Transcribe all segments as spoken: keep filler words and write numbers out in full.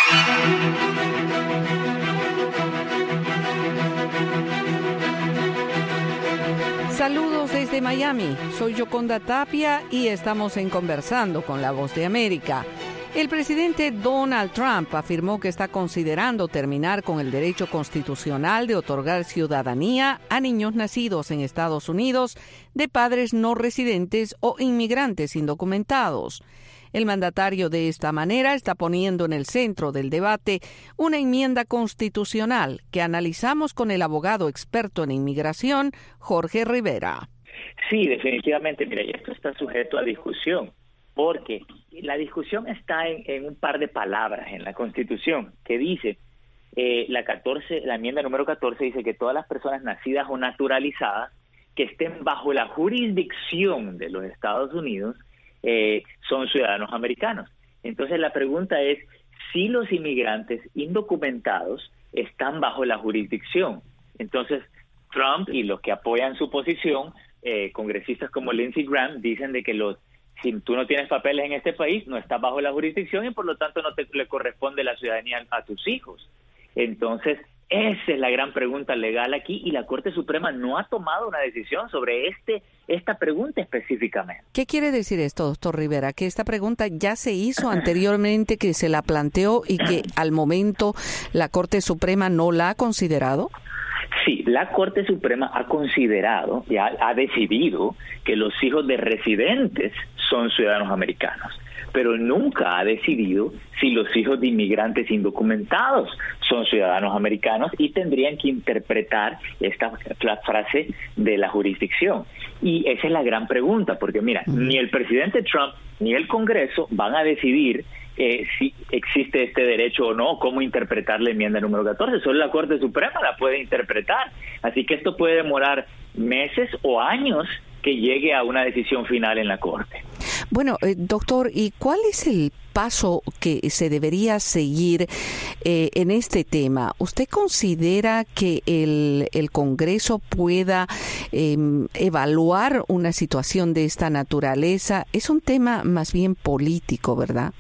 Saludos desde Miami, soy Yoconda Tapia y estamos en Conversando con la Voz de América. El presidente Donald Trump afirmó que está considerando terminar con el derecho constitucional de otorgar ciudadanía a niños nacidos en Estados Unidos de padres no residentes o inmigrantes indocumentados. El mandatario de esta manera está poniendo en el centro del debate una enmienda constitucional que analizamos con el abogado experto en inmigración, Jorge Rivera. Sí, definitivamente. Mira, esto está sujeto a discusión, porque la discusión está en, en un par de palabras en la Constitución, que dice, eh, la catorce, la enmienda número catorce dice que todas las personas nacidas o naturalizadas que estén bajo la jurisdicción de los Estados Unidos Eh, son ciudadanos americanos. Entonces la pregunta es si los inmigrantes indocumentados están bajo la jurisdicción. Entonces Trump y los que apoyan su posición, eh, congresistas como Lindsey Graham, dicen de que los si tú no tienes papeles en este país, no estás bajo la jurisdicción y por lo tanto no te le corresponde la ciudadanía a tus hijos. Entonces esa es la gran pregunta legal aquí y la Corte Suprema no ha tomado una decisión sobre este esta pregunta específicamente. ¿Qué quiere decir esto, doctor Rivera? ¿Que esta pregunta ya se hizo anteriormente, que se la planteó y que al momento la Corte Suprema no la ha considerado? Sí, la Corte Suprema ha considerado, ya ha decidido que los hijos de residentes son ciudadanos americanos, pero nunca ha decidido si los hijos de inmigrantes indocumentados son ciudadanos americanos y tendrían que interpretar esta frase de la jurisdicción. Y esa es la gran pregunta, porque mira, uh-huh. ni el presidente Trump ni el Congreso van a decidir eh, si existe este derecho o no, cómo interpretar la enmienda número catorce. Solo la Corte Suprema la puede interpretar. Así que esto puede demorar meses o años que llegue a una decisión final en la Corte. Bueno, eh, doctor, ¿y cuál es el paso que se debería seguir eh, en este tema? ¿Usted considera que el, el Congreso pueda eh, evaluar una situación de esta naturaleza? Es un tema más bien político, ¿verdad?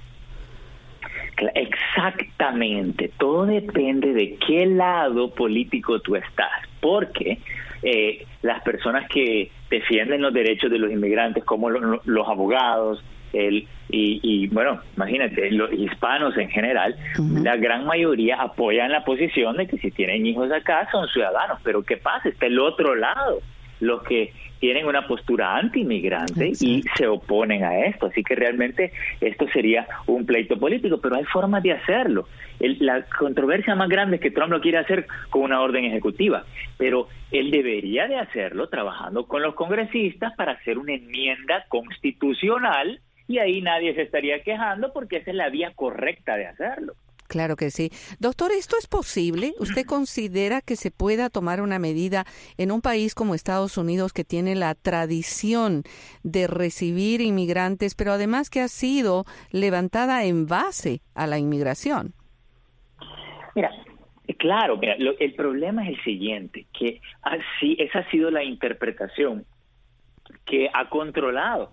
Exactamente. Todo depende de qué lado político tú estás, porque eh, las personas que defienden los derechos de los inmigrantes, como lo, los abogados, el y, y bueno, imagínate, los hispanos en general, uh-huh. la gran mayoría apoyan la posición de que si tienen hijos acá son ciudadanos, pero ¿qué pasa? Está el otro lado, los que tienen una postura anti-inmigrante y se oponen a esto, así que realmente esto sería un pleito político, pero hay formas de hacerlo. El, la controversia más grande es que Trump lo quiere hacer con una orden ejecutiva, pero él debería de hacerlo trabajando con los congresistas para hacer una enmienda constitucional y ahí nadie se estaría quejando porque esa es la vía correcta de hacerlo. Claro que sí. Doctor, ¿esto es posible? ¿Usted considera que se pueda tomar una medida en un país como Estados Unidos que tiene la tradición de recibir inmigrantes, pero además que ha sido levantada en base a la inmigración? Mira, claro, mira, lo, el problema es el siguiente, que así esa ha sido la interpretación que ha controlado,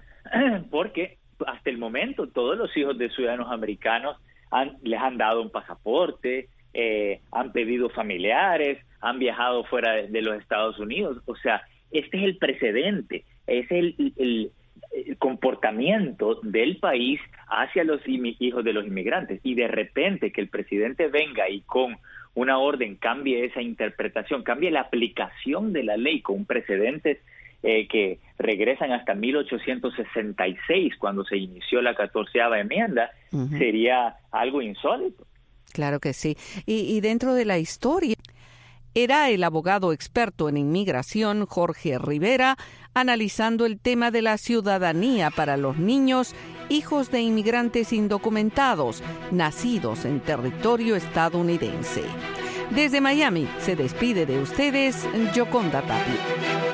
porque hasta el momento todos los hijos de ciudadanos americanos Han, les han dado un pasaporte, eh, han pedido familiares, han viajado fuera de, de los Estados Unidos. O sea, este es el precedente, es el, el, el comportamiento del país hacia los hijos de los inmigrantes. Y de repente que el presidente venga y con una orden cambie esa interpretación, cambie la aplicación de la ley con precedentes Eh, que regresan hasta mil ochocientos sesenta y seis, cuando se inició la catorceava enmienda, uh-huh. sería algo insólito. Claro que sí. Y, y dentro de la historia, era el abogado experto en inmigración Jorge Rivera analizando el tema de la ciudadanía para los niños hijos de inmigrantes indocumentados nacidos en territorio estadounidense. Desde Miami se despide de ustedes Yoconda Tapia.